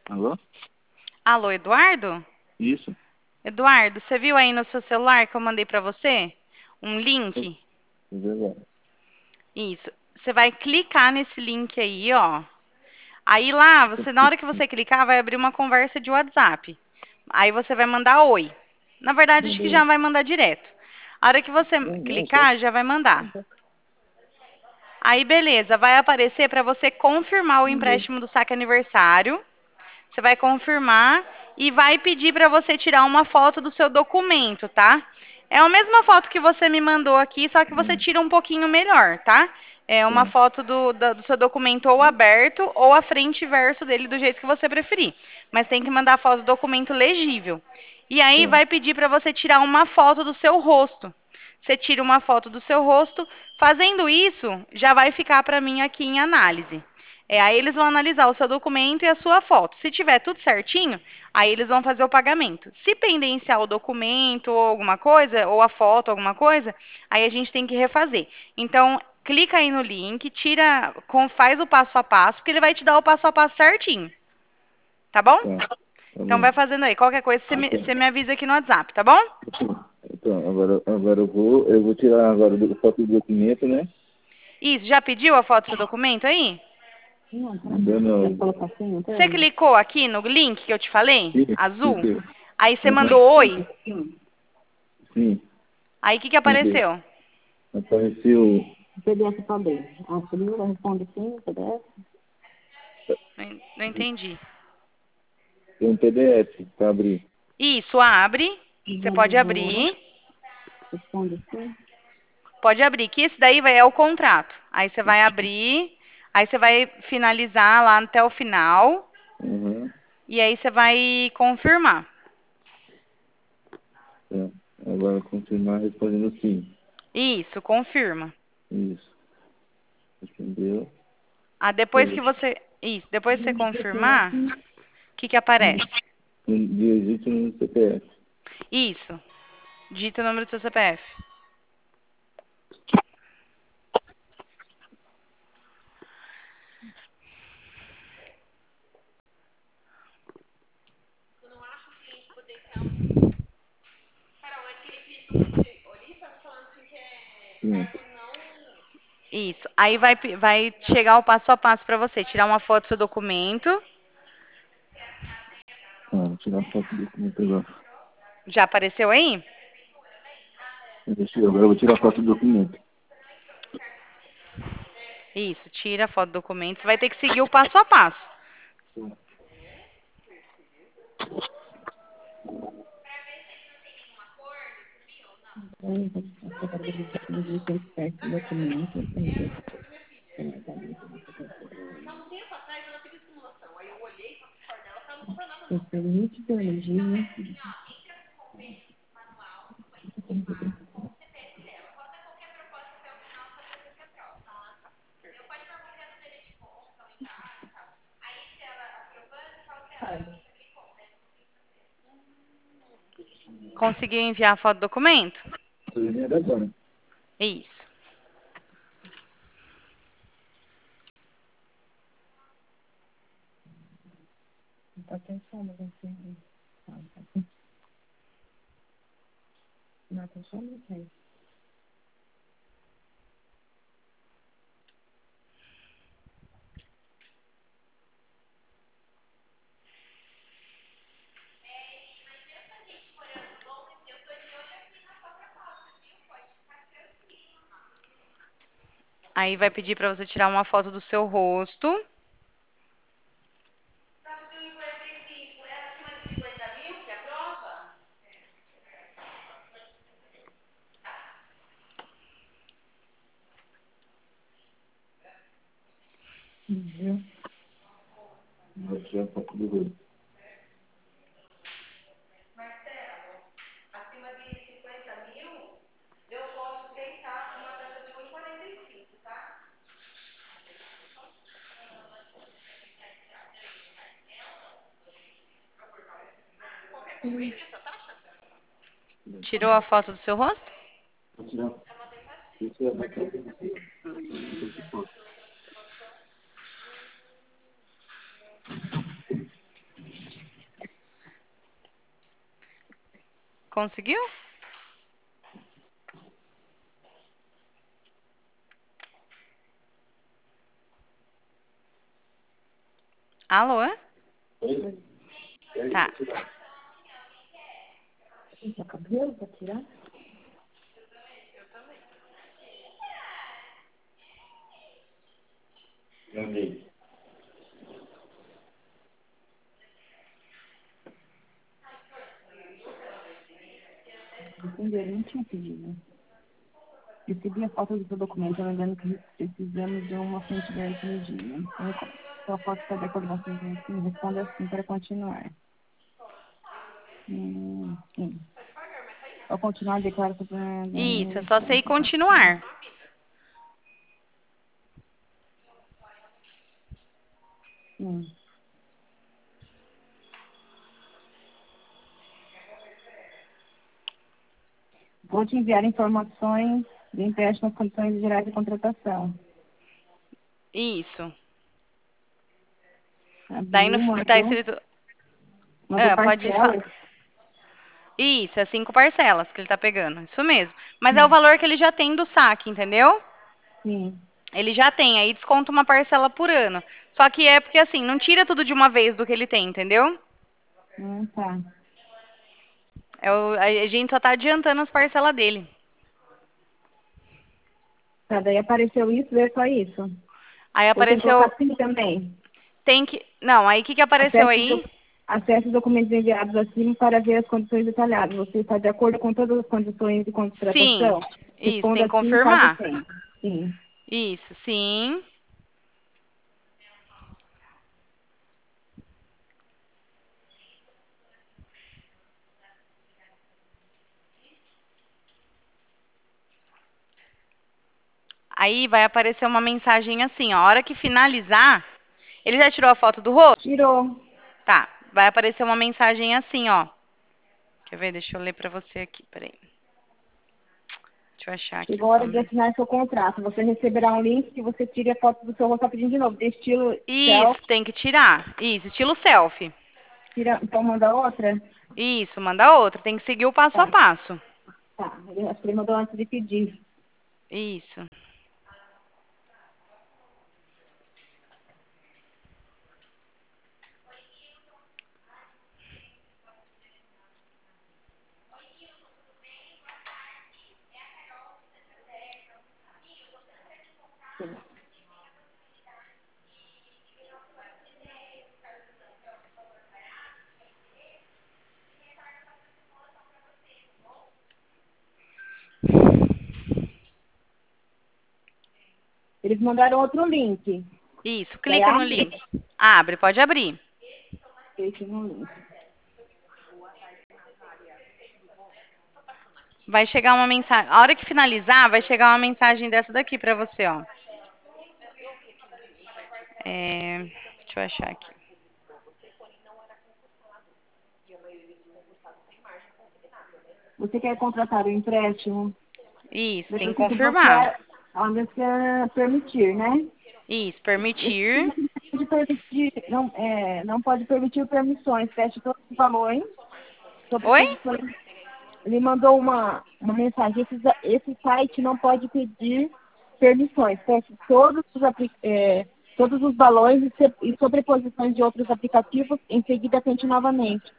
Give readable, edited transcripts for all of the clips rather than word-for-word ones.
Alô? Alô, Eduardo? Isso? Eduardo, você viu aí no seu celular que eu mandei pra você? Um Tô link? vendo. Isso. Você vai clicar nesse link aí, ó. Aí lá, na hora que você clicar, vai abrir uma conversa de WhatsApp. Aí você vai mandar oi. Na verdade, acho que Entendeu? já vai mandar direto. A hora que você Não, não, só. clicar, já vai mandar. Aí, beleza, vai aparecer para você confirmar o Entendeu? empréstimo do saque aniversário. Você vai confirmar e vai pedir para você tirar uma foto do seu documento, tá? É a mesma foto que você me mandou aqui, só que você Hum, tira um pouquinho melhor, tá? É uma tá. foto do seu documento ou aberto ou a frente e verso dele, do jeito que você preferir. Mas tem que mandar a foto do documento legível. E aí Tá. vai pedir para você tirar uma foto do seu rosto. Você tira uma foto do seu rosto. Fazendo isso, já vai ficar para mim aqui em análise. Aí eles vão analisar o seu documento e a sua foto. Se tiver tudo certinho, aí eles vão fazer o pagamento. Se pendenciar o documento ou alguma coisa, ou a foto, alguma coisa, aí a gente tem que refazer. Então, clica aí no link, faz o passo a passo, porque ele vai te dar o passo a passo certinho, tá bom? Tá. Tá Então bom. vai fazendo aí. Qualquer coisa você Então, me avisa aqui no WhatsApp, tá bom? agora eu vou tirar agora a foto do documento, né? Isso, já pediu a foto do seu documento aí? Ainda não. Você clicou aqui no link que eu te falei? Sim, Azul? cliquei. Aí você mandou Aham. oi? Sim, Aí o que cliquei. apareceu? Apareceu. Não entendi. Tem um PDF para abrir. Isso, abre. Você pode abrir. Pode abrir, que esse daí é o contrato. Aí você vai abrir, aí você vai finalizar lá até o final, Aham. e aí você vai confirmar. Tá. Agora confirmar respondendo sim. Isso, confirma. Isso. Entendeu? Ah, depois que você. Isso, depois que você confirmar, o que aparece? Digite no CPF. Isso, digita o número do seu CPF. Pronto. Isso. Aí vai chegar o passo a passo para você. Tirar uma foto do seu documento. Vou tirar a foto do documento agora. Já apareceu aí? Agora eu vou tirar a foto do documento. Isso, tira a foto do documento. Você vai ter que seguir o passo a passo. Conseguiu enviar a foto do documento? Estou dizendo agora. Isso. Aí vai pedir para você tirar uma foto do seu rosto. Vou tirar a foto do rosto. Tirou a foto do seu rosto? Vou tirar. Isso é bacana. conseguiu? Alô? Tá. Pinta cabelo pra tirar? Ganhei. Entendi, eu não tinha pedido. Recebi a foto do seu documento, lembrando que precisamos de uma fonte de energia. Sua foto está de acordo com a sua responda assim para continuar. Sim. Ao continuar, declaro que... Isso, é só você ir continuar. Sim. Vou te enviar informações de empréstimo nas condições gerais de contratação. Isso. Daí Abriu, tá mandou, escrito. mandou Pode falar. parcelas. Isso, é 5 parcelas que ele tá pegando. Isso mesmo. Mas é o Sim. valor que ele já tem do saque, entendeu? Sim. Ele já tem, aí desconta uma parcela por ano. Só que é porque assim, não tira tudo de uma vez do que ele tem, entendeu? Tá. A gente só tá adiantando as parcelas dele. Tá, daí apareceu isso, é só isso. Aí Ou tem que colocar apareceu. sim também. Tem que. Não, aí o que apareceu Acesse, aí? acesse os documentos enviados acima para ver as condições detalhadas. Você está de acordo com todas as condições de Sim. contratação? Isso, tem Responda que sim, caso confirmar. tenha. Sim. Isso, sim. Aí vai aparecer uma mensagem assim, ó. A hora que finalizar, ele já tirou a foto do rosto? Tirou. Tá. Vai aparecer uma mensagem assim, ó. Quer ver? Deixa eu ler pra você aqui, peraí. Deixa eu achar aqui Chegou a só. hora de assinar seu contrato. Você receberá um link que você tire a foto do seu rosto rapidinho de novo. De estilo Isso, selfie. tem que tirar. Isso, estilo selfie. Tira, então manda outra? Isso, manda outra. Tem que seguir o passo a Tá. passo. Tá. Acho que ele mandou antes de pedir. Isso. Eles mandaram outro link. Isso, Daí clica no abre. link. Abre, pode abrir. Clique no link. Vai chegar uma mensagem. A hora que finalizar, vai chegar uma mensagem dessa daqui pra você, ó. Deixa eu achar aqui. Você quer contratar o empréstimo? Isso, tem Depois que que confirmar. bloquear, onde você permitir, né? Isso, Esse permitir. link não pode permitir, não, não pode permitir permissões. Feche todos os valores sobre Oi? posições. Ele mandou uma mensagem. Esse site não pode pedir permissões. Feche todos os valores e sobreposições de outros aplicativos. Em seguida, tente novamente.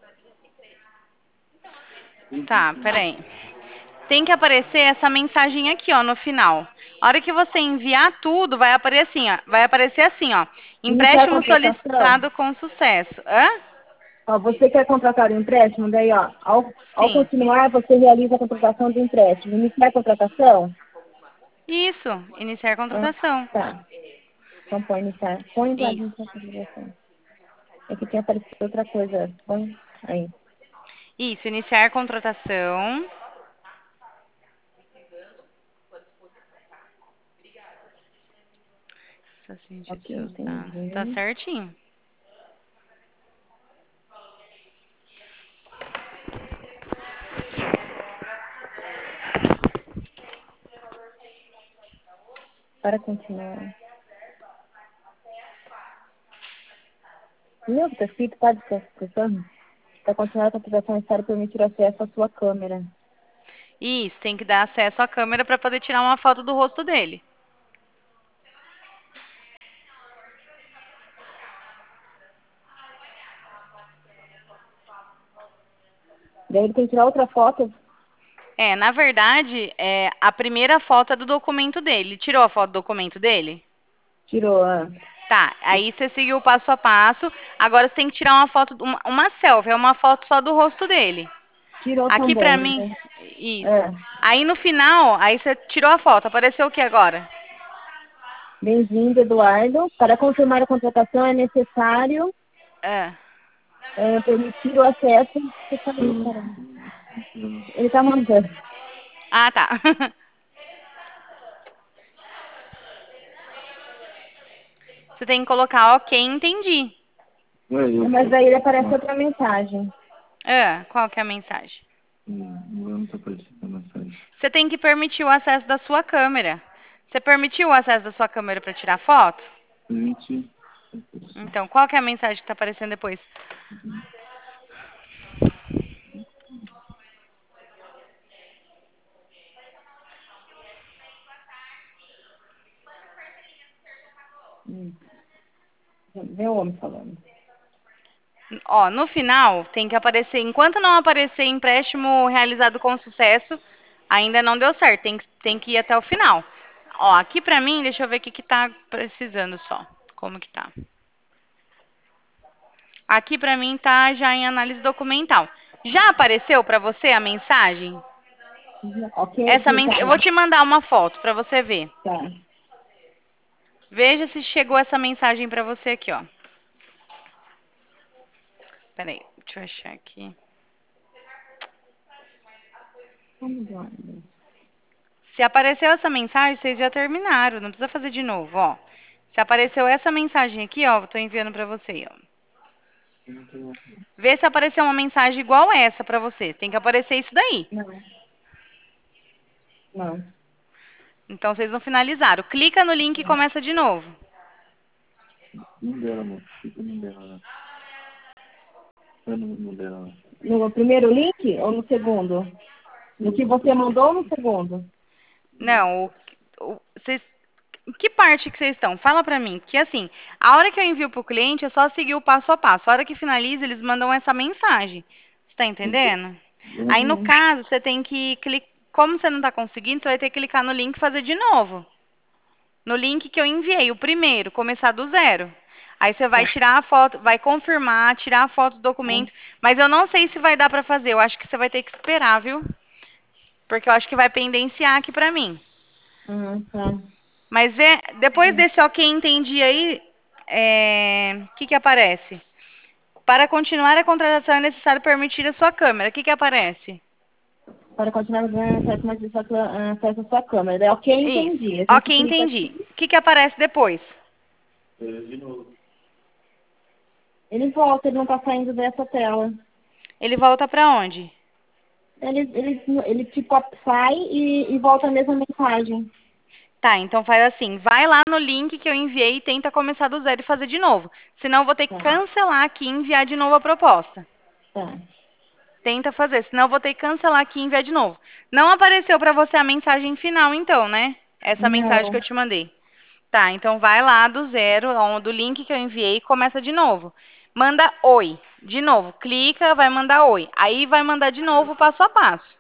Tá, peraí. Tem que aparecer essa mensagem aqui, ó, no final. A hora que você enviar tudo, vai aparecer assim, ó. Vai aparecer assim, ó. Iniciar a Empréstimo contratação. solicitado com sucesso. Hã? Ó, você quer contratar um empréstimo? Daí, ó, ao Sim. continuar, você realiza a contratação do empréstimo. Iniciar a contratação? Isso. Iniciar Ah, contratação. tá. Então, põe iniciar. Põe para Isso. iniciar a contratação. É que tinha aparecido outra coisa. Põe aí. Isso. Iniciar contratação. Só cientista Ok, de seus dados. Tá entendi. certinho. Para continuar. Meu, tá escrito para desconstrução? Para continuar a contratação, é necessário permitir acesso à sua câmera. Isso, tem que dar acesso à câmera para poder tirar uma foto do rosto dele. Daí ele tem que tirar outra foto. Na verdade, a primeira foto é do documento dele. Tirou a foto do documento dele? Tirou. Tá, aí você seguiu o passo a passo. Agora você tem que tirar uma foto, uma selfie, é uma foto só do rosto dele. Tirou Aqui pra também. mim, Né? isso. Aí no final, aí você tirou a foto. Apareceu o que agora? Bem-vindo, Eduardo. Para confirmar a contratação é necessário É. permitir o acesso. Ele está mandando. Ah, tá. Você tem que colocar ok, entendi. Mas aí aparece outra mensagem. Qual que é a mensagem? Não está aparecendo a mensagem. Você tem que permitir o acesso da sua câmera. Você permitiu o acesso da sua câmera para tirar foto? Permite. Então, qual que é a mensagem que está aparecendo depois? Vem o homem falando. Ó, no final tem que aparecer, enquanto não aparecer empréstimo realizado com sucesso, ainda não deu certo, tem que ir até o final. Ó, aqui pra mim, deixa eu ver o que que tá precisando só, como que tá. Aqui pra mim tá já em análise documental. Já apareceu pra você a mensagem? Ok, Eu vou te mandar uma foto pra você ver. Tá. Veja se chegou essa mensagem pra você aqui, ó. Peraí, deixa eu achar aqui. Se apareceu essa mensagem, vocês já terminaram, não precisa fazer de novo, ó. Se apareceu essa mensagem aqui, ó, eu tô enviando pra você, ó. Vê se apareceu uma mensagem igual essa pra você. Tem que aparecer isso daí. Não. Então vocês não finalizaram. Clica no link e começa de novo. Não dela, amor. Fica no dela. No dela. No primeiro link ou no segundo? No que você mandou ou no segundo? Não, que parte que vocês estão? Fala pra mim. Que assim, a hora que eu envio pro cliente é só seguir o passo a passo. A hora que finaliza, eles mandam essa mensagem. Você tá entendendo? Aí no caso, você tem que clicar. Como você não tá conseguindo, você vai ter que clicar no link e fazer de novo. No link que eu enviei, o primeiro, começar do zero. Aí você vai tirar a foto, vai confirmar, tirar a foto do documento. Mas eu não sei se vai dar pra fazer. Eu acho que você vai ter que esperar, viu? Porque eu acho que vai pendenciar aqui pra mim. Tá. Mas depois desse ok, entendi aí, o que que aparece? Para continuar a contratação é necessário permitir a sua câmera. O que que aparece? Para continuar ganhando acesso à sua câmera. Daí, ok, Isso. entendi. A gente Ok, clica entendi. aqui. O que que aparece depois? De novo. Ele volta, ele não está saindo dessa tela. Ele volta para onde? Ele tipo sai e volta a mesma mensagem. Tá, então faz assim, vai lá no link que eu enviei e tenta começar do zero e fazer de novo. Senão eu vou ter que cancelar aqui e enviar de novo a proposta. Tá. Tenta fazer, senão eu vou ter que cancelar aqui e enviar de novo. Não apareceu para você a mensagem final, então, né? Essa mensagem que eu te mandei. Tá, então vai lá do zero, do link que eu enviei e começa de novo. Manda oi. De novo, clica, vai mandar oi. Aí vai mandar de novo passo a passo.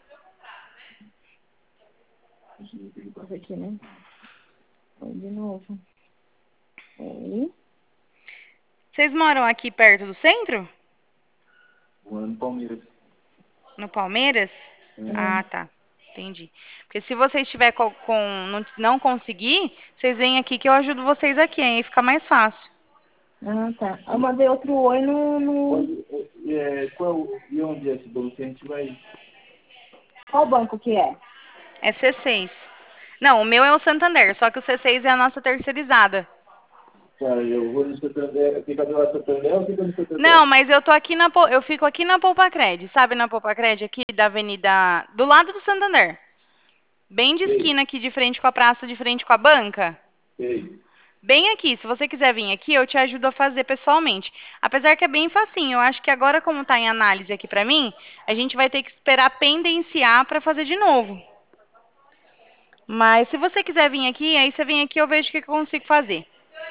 Aqui, né? Oi, de novo. Oi. Vocês moram aqui perto do centro? No Palmeiras. No Palmeiras? Ah, tá. Entendi. Porque se vocês estiver não conseguir, vocês vêm aqui que eu ajudo vocês aqui, aí fica mais fácil. Ah, tá. Eu mandei outro oi no... E onde é esse bolo que a gente vai? Qual banco que é? É C6. Não, o meu é o Santander, só que o C6 é a nossa terceirizada. Cara, eu vou no Santander. Fica do lado do Santander ou fica no Santander? Não, mas eu fico aqui na Poupacred, sabe na Poupacred aqui da Avenida, do lado do Santander. Bem de esquina aqui de frente com a praça, de frente com a banca. Sei. Bem aqui, se você quiser vir aqui, eu te ajudo a fazer pessoalmente. Apesar que é bem facinho, eu acho que agora, como está em análise aqui para mim, a gente vai ter que esperar pendenciar para fazer de novo. Mas se você quiser vir aqui, aí você vem aqui e eu vejo o que eu consigo fazer.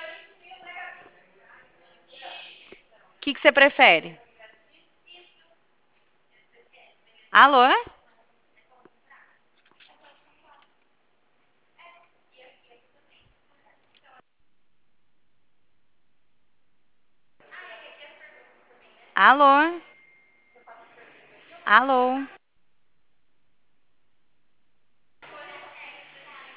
O que você prefere? Alô? Alô? Alô?